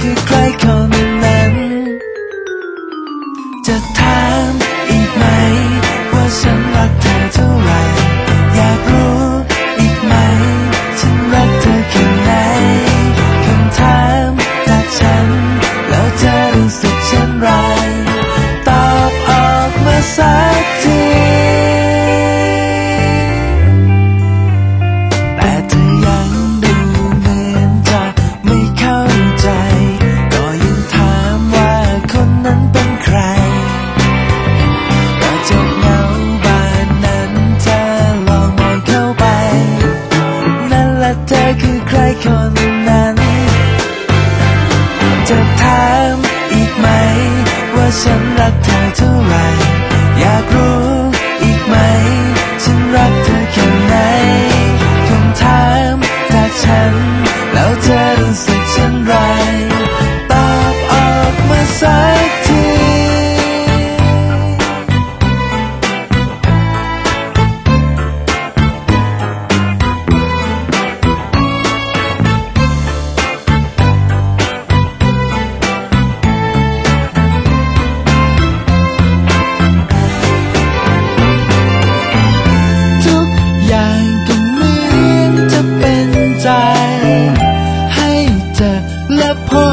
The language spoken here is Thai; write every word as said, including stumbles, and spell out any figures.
คือใครคนนั้นจะถามอีกไหมว่าฉันรักเธอเท่าไหร่อยากรู้อีกไหมฉันรักเธอแค่ไหนคำถามจากฉันแล้วจะรู้สึกเช่นไรตอบออกมาสักทีแต่เธอยังดูเหมือนจะไม่เข้าใจก็ยังถามว่าคนนั้นเป็นใครกระจกเงาบานนั้นเธอลองมองเข้าไปนั่นแหละเธอคือใครคนนั้นจะถามอีกไหมว่าฉันรักเธอเท่าไหร่อยากรู้อีกไหมฉันรักเธอแค่ไหนคำถามจากฉันแล้วเธอรู้สึกเช่นไรตอบออกมาสักทีทุกอย่างก็เหมือนจะเป็นใจให้เธอและพอ